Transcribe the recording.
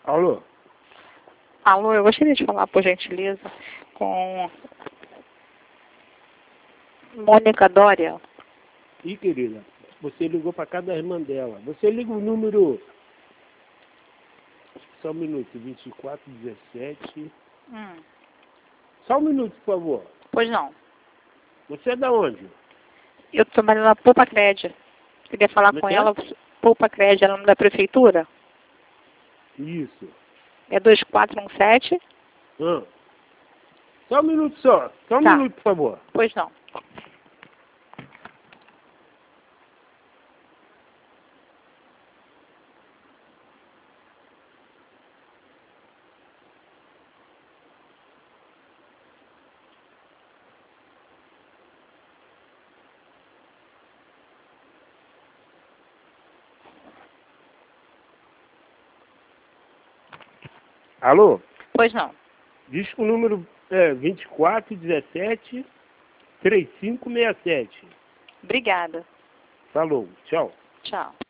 Alô? Alô, eu gostaria de falar, por gentileza, com Mônica Dória. Ih, querida, você ligou para casa da irmã dela. Você liga o número... Só um minuto, 2417... Só um minuto, por favor. Pois não. Você é da onde? Eu trabalho na Poupa Crédito. Queria falar Como é com que é? ela. Poupa Crédito é o nome da prefeitura? Isso. É 2417? Só um minuto só. Só um Tá. minuto, por favor. Pois não. Alô? Pois não. Diz que o número é 2417-3567. Obrigada. Falou. Tchau. Tchau.